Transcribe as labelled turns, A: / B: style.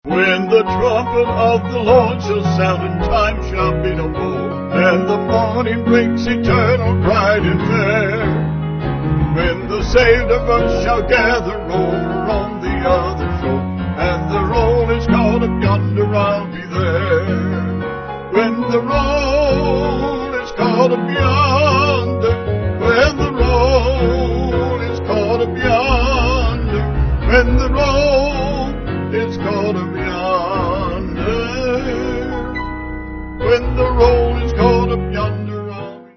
A: When the trumpet of the Lord shall sound and time shall be no more, and the morning breaks eternal, bright and fair, when the saved of us shall gather over on the other shore, and the roll is called up yonder, I'll be there. When the roll is called up yonder,